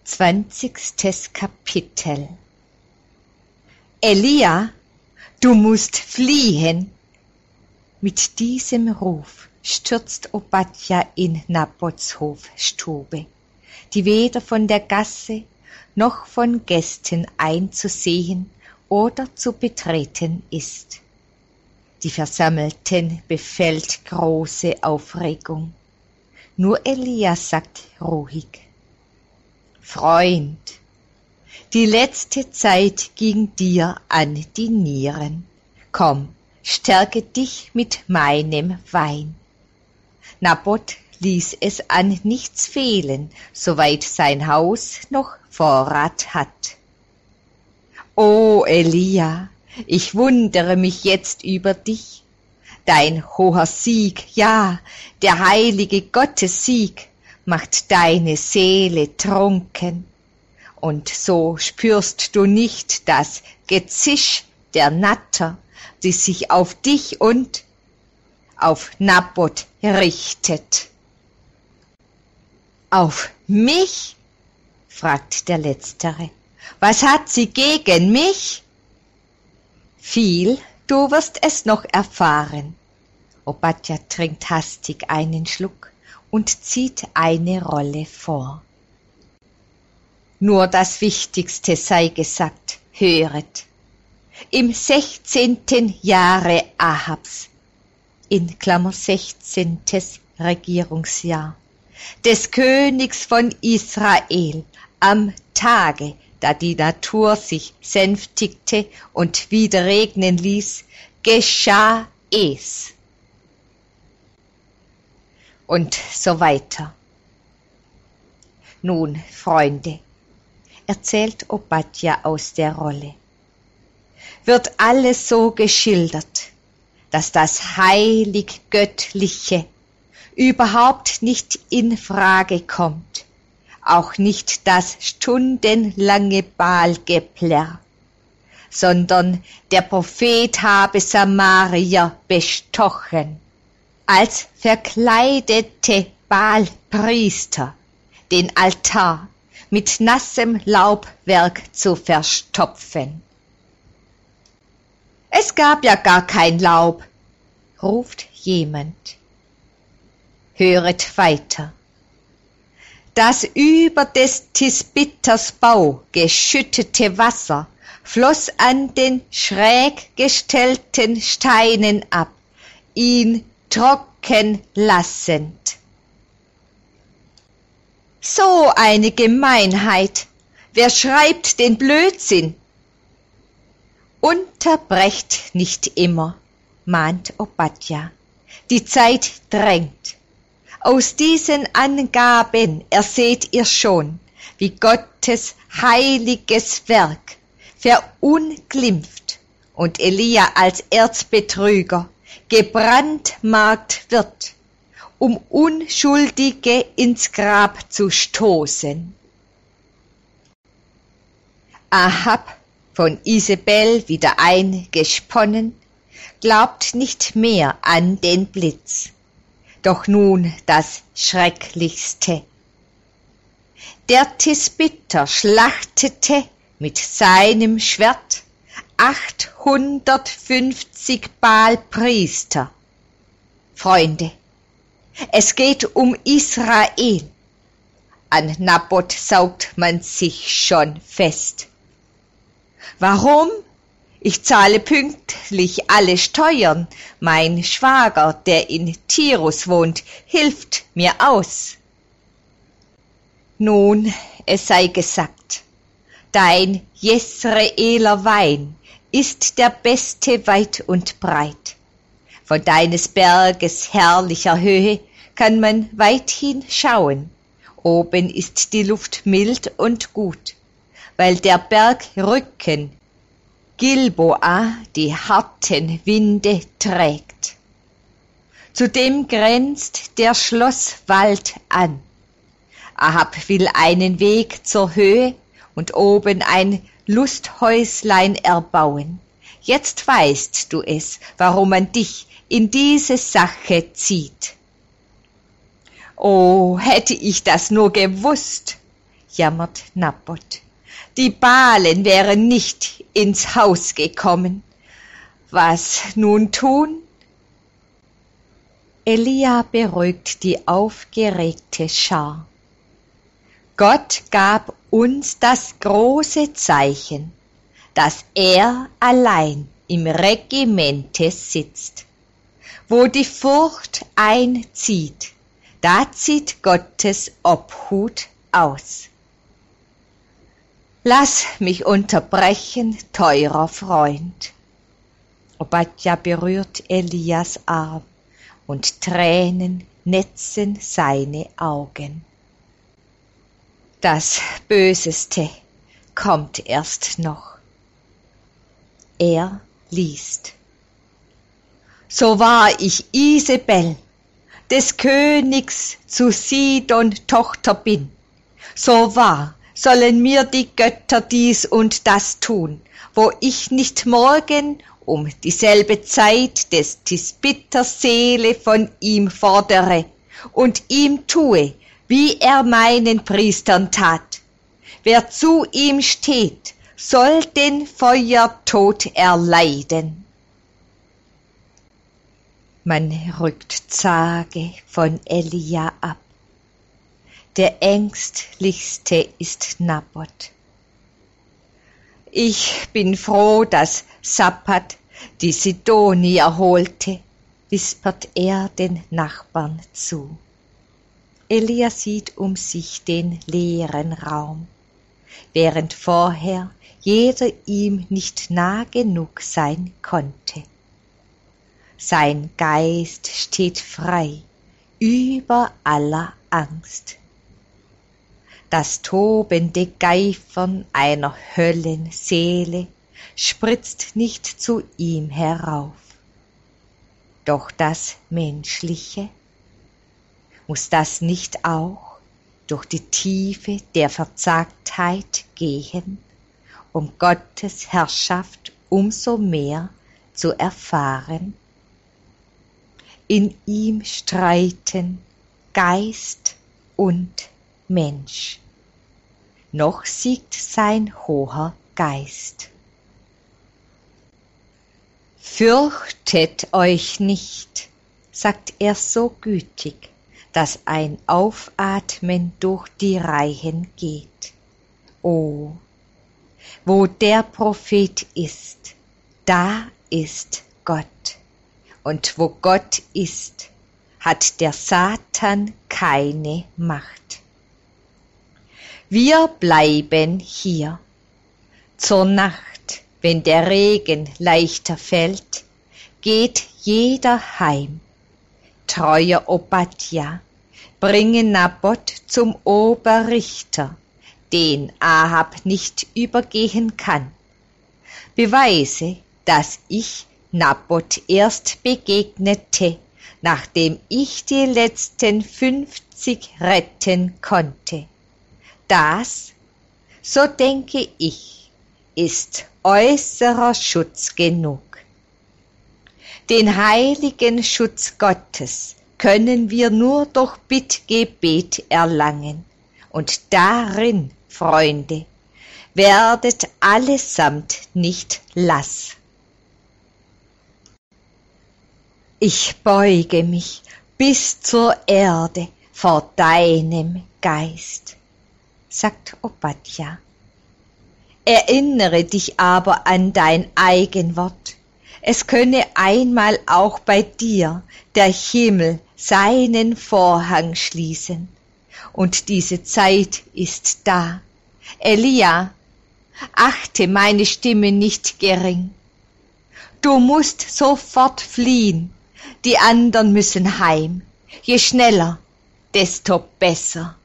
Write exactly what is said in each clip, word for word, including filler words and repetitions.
Zwanzigstes Kapitel. Elia, du musst fliehen! Mit diesem Ruf stürzt Obadja in Nabots Hofstube, die weder von der Gasse noch von Gästen einzusehen oder zu betreten ist. Die Versammelten befällt große Aufregung. Nur Elia sagt ruhig: Freund, die letzte Zeit ging dir an die Nieren. Komm, stärke dich mit meinem Wein. Nabot ließ es an nichts fehlen, soweit sein Haus noch Vorrat hat. O Elia, ich wundere mich jetzt über dich. Dein hoher Sieg, ja, der heilige Gottes Sieg, macht deine Seele trunken. Und so spürst du nicht das Gezisch der Natter, die sich auf dich und auf Nabot richtet. Auf mich? Fragt der Letztere. Was hat sie gegen mich? Viel, du wirst es noch erfahren. Obadja trinkt hastig einen Schluck und zieht eine Rolle vor. Nur das Wichtigste sei gesagt, höret. Im sechzehnten Jahre Ahabs, in Klammer sechzehntes Regierungsjahr, des Königs von Israel, am Tage, da die Natur sich sänftigte und wieder regnen ließ, geschah es. Und so weiter. Nun, Freunde, erzählt Obadja aus der Rolle, wird alles so geschildert, dass das heilig-göttliche überhaupt nicht in Frage kommt, auch nicht das stundenlange Baalgeplärr, sondern der Prophet habe Samaria bestochen, als verkleidete Baalpriester den Altar mit nassem Laubwerk zu verstopfen. Es gab ja gar kein Laub, ruft jemand. Höret weiter. Das über des Tisbitters Bau geschüttete Wasser floss an den schräg gestellten Steinen ab, ihn trocken lassend. So eine Gemeinheit! Wer schreibt den Blödsinn? Unterbrecht nicht immer, mahnt Obadja. Die Zeit drängt. Aus diesen Angaben erseht ihr schon, wie Gottes heiliges Werk verunglimpft und Elia als Erzbetrüger gebrandmarkt wird, um Unschuldige ins Grab zu stoßen. Ahab, von Isabel wieder eingesponnen, glaubt nicht mehr an den Blitz. Doch nun das Schrecklichste. Der Tisbitter schlachtete mit seinem Schwert achthundertfünfzig Baalpriester. Freunde, es geht um Israel. An Nabot saugt man sich schon fest. Warum? Ich zahle pünktlich alle Steuern. Mein Schwager, der in Tirus wohnt, hilft mir aus. Nun, es sei gesagt, dein Jesreeler Wein ist der beste weit und breit. Von deines Berges herrlicher Höhe kann man weithin schauen. Oben ist die Luft mild und gut, weil der Bergrücken Gilboa die harten Winde trägt. Zudem grenzt der Schlosswald an. Ahab will einen Weg zur Höhe und oben ein Lusthäuslein erbauen. Jetzt weißt du es, warum man dich in diese Sache zieht. Oh, hätte ich das nur gewusst! jammert Nabbot. Die Balen wären nicht ins Haus gekommen. Was nun tun? Elia beruhigt die aufgeregte Schar. Gott gab uns das große Zeichen, dass er allein im Regimente sitzt. Wo die Furcht einzieht, da zieht Gottes Obhut aus. Lass mich unterbrechen, teurer Freund. Obadja berührt Elias Arm und Tränen netzen seine Augen. Das Böseste kommt erst noch. Er liest. So wahr ich Isabel, des Königs zu Sidon Tochter bin, so wahr sollen mir die Götter dies und das tun, wo ich nicht morgen um dieselbe Zeit des Tisbitters Seele von ihm fordere und ihm tue, wie er meinen Priestern tat. Wer zu ihm steht, soll den Feuertod erleiden. Man rückt zage von Elia ab. Der ängstlichste ist Nabbot. Ich bin froh, dass Sabbat die Sidonier holte, wispert er den Nachbarn zu. Elia sieht um sich den leeren Raum, während vorher jeder ihm nicht nah genug sein konnte. Sein Geist steht frei über aller Angst. Das tobende Geifern einer Höllenseele spritzt nicht zu ihm herauf. Doch das Menschliche, muss das nicht auch durch die Tiefe der Verzagtheit gehen, um Gottes Herrschaft umso mehr zu erfahren? In ihm streiten Geist und Mensch. Noch siegt sein hoher Geist. Fürchtet euch nicht, sagt er so gütig, dass ein Aufatmen durch die Reihen geht. O, wo der Prophet ist, da ist Gott. Und wo Gott ist, hat der Satan keine Macht. Wir bleiben hier. Zur Nacht, wenn der Regen leichter fällt, geht jeder heim. Treuer Obadja, bringe Nabbot zum Oberrichter, den Ahab nicht übergehen kann. Beweise, dass ich Nabbot erst begegnete, nachdem ich die letzten fünfzig retten konnte. Das, so denke ich, ist äußerer Schutz genug. Den heiligen Schutz Gottes können wir nur durch Bittgebet erlangen. Und darin, Freunde, werdet allesamt nicht lass. Ich beuge mich bis zur Erde vor deinem Geist, sagt Obadja. Erinnere dich aber an dein Eigenwort. Es könne einmal auch bei dir der Himmel seinen Vorhang schließen. Und diese Zeit ist da. Elia, achte meine Stimme nicht gering. Du musst sofort fliehen. Die anderen müssen heim. Je schneller, desto besser.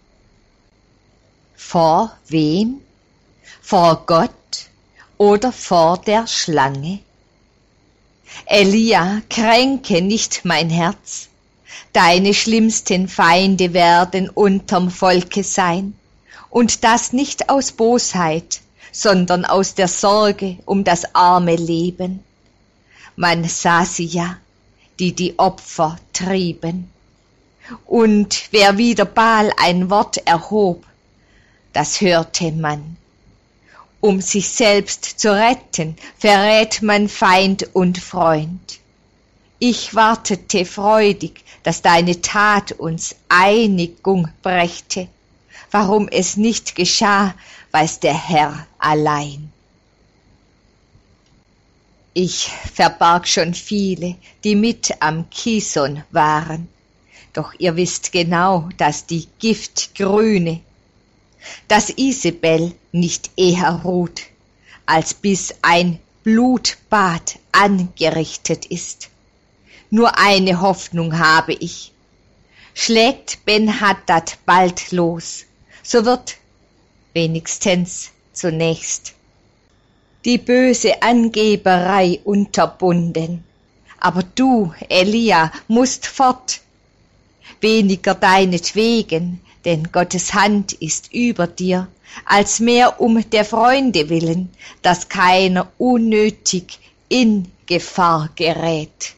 Vor wem? Vor Gott oder vor der Schlange? Elia, kränke nicht mein Herz. Deine schlimmsten Feinde werden unterm Volke sein. Und das nicht aus Bosheit, sondern aus der Sorge um das arme Leben. Man sah sie ja, die die Opfer trieben. Und wer wider Baal ein Wort erhob, das hörte man. Um sich selbst zu retten, verrät man Feind und Freund. Ich wartete freudig, dass deine Tat uns Einigung brächte. Warum es nicht geschah, weiß der Herr allein. Ich verbarg schon viele, die mit am Kison waren. Doch ihr wisst genau, dass die Giftgrüne, dass Isabel nicht eher ruht, als bis ein Blutbad angerichtet ist. Nur eine Hoffnung habe ich. Schlägt Ben-Hadad bald los, so wird wenigstens zunächst die böse Angeberei unterbunden. Aber du, Elia, musst fort, weniger deinetwegen, denn Gottes Hand ist über dir, als mehr um der Freunde willen, dass keiner unnötig in Gefahr gerät.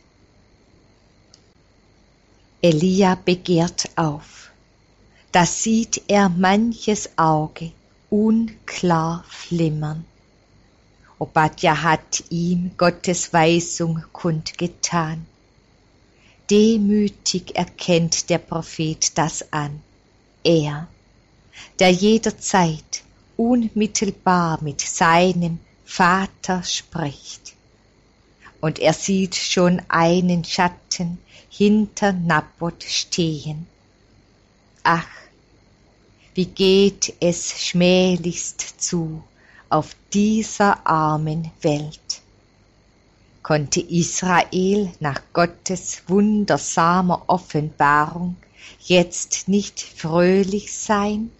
Elia begehrt auf. Da sieht er manches Auge unklar flimmern. Obadja hat ihm Gottes Weisung kundgetan. Demütig erkennt der Prophet das an. Er, der jederzeit unmittelbar mit seinem Vater spricht. Und er sieht schon einen Schatten hinter Naboth stehen. Ach, wie geht es schmählichst zu auf dieser armen Welt. Konnte Israel nach Gottes wundersamer Offenbarung jetzt nicht fröhlich sein?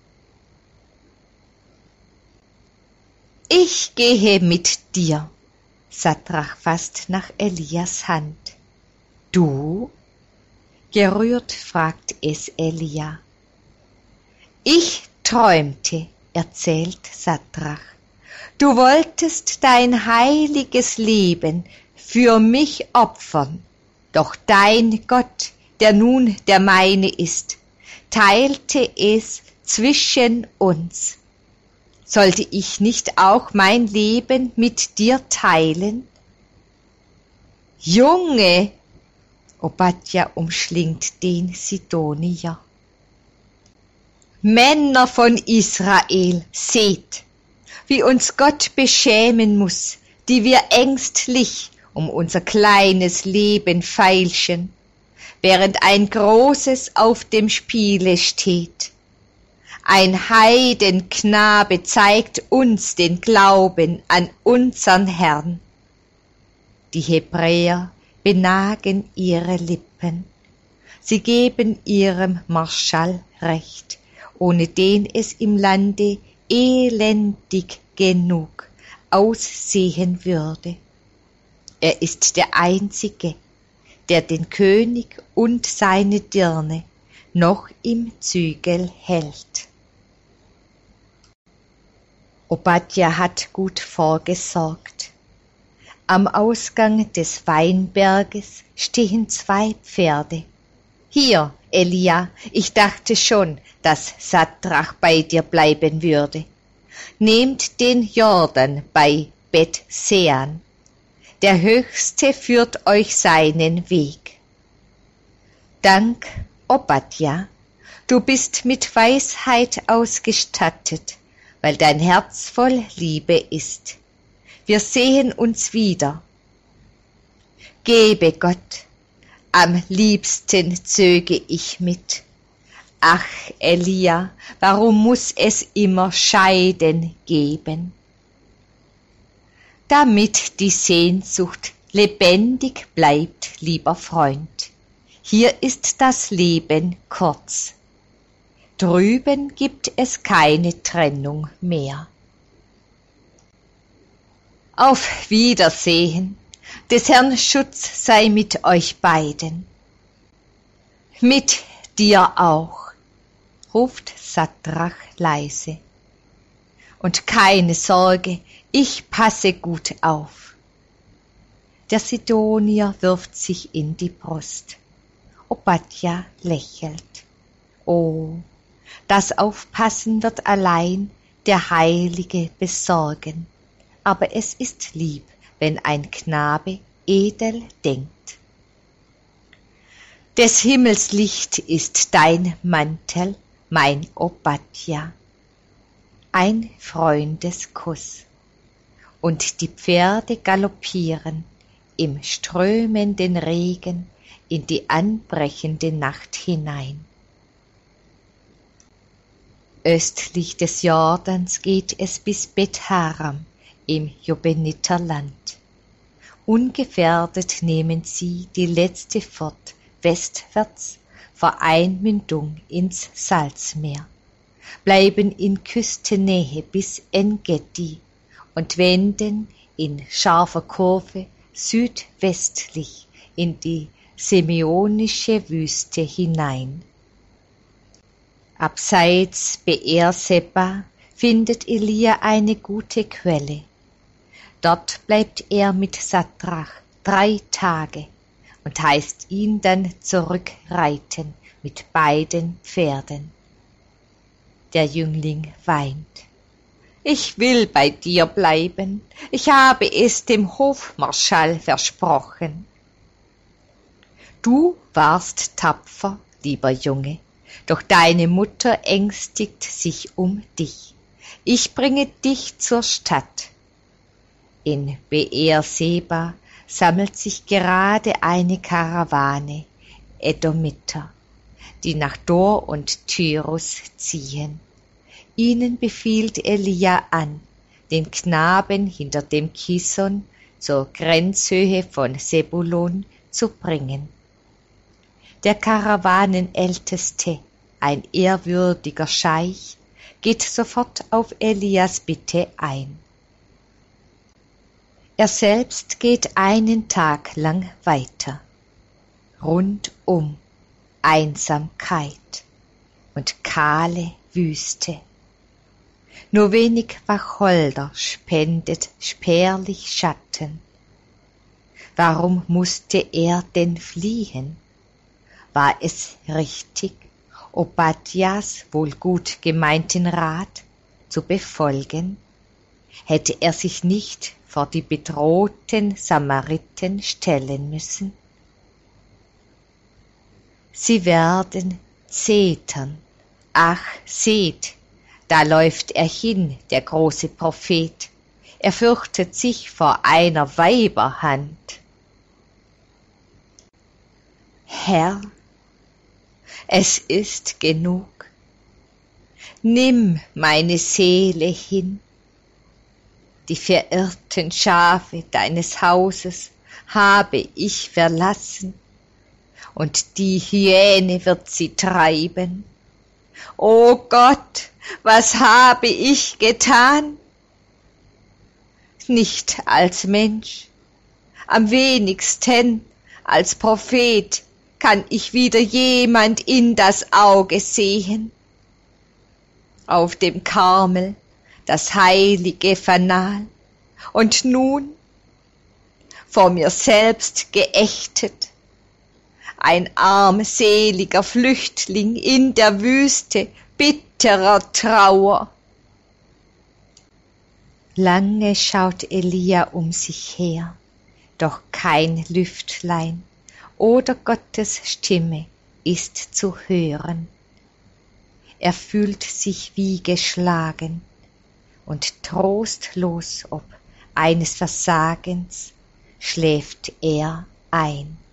Ich gehe mit dir. Sadrach fasst nach Elias Hand. Du? Gerührt fragt es Elia. Ich träumte, erzählt Sadrach. Du wolltest dein heiliges Leben für mich opfern, doch dein Gott, der nun der meine ist, teilte es zwischen uns. Sollte ich nicht auch mein Leben mit dir teilen? Junge, Obadja umschlingt den Sidonier. Männer von Israel, seht, wie uns Gott beschämen muss, die wir ängstlich um unser kleines Leben feilschen, während ein Großes auf dem Spiele steht. Ein Heidenknabe zeigt uns den Glauben an unsern Herrn. Die Hebräer benagen ihre Lippen. Sie geben ihrem Marschall Recht, ohne den es im Lande elendig genug aussehen würde. Er ist der Einzige, der den König und seine Dirne noch im Zügel hält. Obadja hat gut vorgesorgt. Am Ausgang des Weinberges stehen zwei Pferde. Hier, Elia, ich dachte schon, dass Sadrach bei dir bleiben würde. Nehmt den Jordan bei Bet-Sean. Der Höchste führt euch seinen Weg. Dank, Obadja, du bist mit Weisheit ausgestattet, weil dein Herz voll Liebe ist. Wir sehen uns wieder. Gebe Gott, am liebsten zöge ich mit. Ach, Elia, warum muss es immer Scheiden geben? Damit die Sehnsucht lebendig bleibt, lieber Freund. Hier ist das Leben kurz. Drüben gibt es keine Trennung mehr. Auf Wiedersehen, des Herrn Schutz sei mit euch beiden. Mit dir auch, ruft Sadrach leise. Und keine Sorge, ich passe gut auf. Der Sidonier wirft sich in die Brust. Obadja lächelt. Oh, Das Aufpassen wird allein der Heilige besorgen, aber es ist lieb, wenn ein Knabe edel denkt. Des Himmels Licht ist dein Mantel, mein Obadja, ein Freundeskuss, und die Pferde galoppieren im strömenden Regen in die anbrechende Nacht hinein. Östlich des Jordans geht es bis Bet-Haram im Jobeniterland. Ungefährdet nehmen sie die letzte fort, westwärts vor Einmündung ins Salzmeer, bleiben in Küstennähe bis En-Gedi und wenden in scharfer Kurve südwestlich in die Simeonische Wüste hinein. Abseits Beer-Seba findet Elia eine gute Quelle. Dort bleibt er mit Sadrach drei Tage und heißt ihn dann zurückreiten mit beiden Pferden. Der Jüngling weint. Ich will bei dir bleiben, ich habe es dem Hofmarschall versprochen. Du warst tapfer, lieber Junge, doch deine Mutter ängstigt sich um dich. Ich bringe dich zur Stadt. In Beer-Seba sammelt sich gerade eine Karawane Edomiter, die nach Dor und Tyrus ziehen. Ihnen befiehlt Elia an, den Knaben hinter dem Kison zur Grenzhöhe von Sebulon zu bringen. Der Karawanenälteste, ein ehrwürdiger Scheich, geht sofort auf Elias Bitte ein. Er selbst geht einen Tag lang weiter. Rundum Einsamkeit und kahle Wüste. Nur wenig Wacholder spendet spärlich Schatten. Warum musste er denn fliehen? War es richtig, Obadjas wohl gut gemeinten Rat zu befolgen? Hätte er sich nicht vor die bedrohten Samariten stellen müssen? Sie werden zetern. Ach, seht, da läuft er hin, der große Prophet. Er fürchtet sich vor einer Weiberhand. Herr, es ist genug. Nimm meine Seele hin. Die verirrten Schafe deines Hauses habe ich verlassen, und die Hyäne wird sie treiben. O Gott, was habe ich getan? Nicht als Mensch, am wenigsten als Prophet kann ich wieder jemand in das Auge sehen. Auf dem Karmel das heilige Fanal, und nun vor mir selbst geächtet, ein armseliger Flüchtling in der Wüste bitterer Trauer. Lange schaut Elia um sich her, doch kein Lüftlein oder Gottes Stimme ist zu hören. Er fühlt sich wie geschlagen und trostlos ob eines Versagens schläft er ein.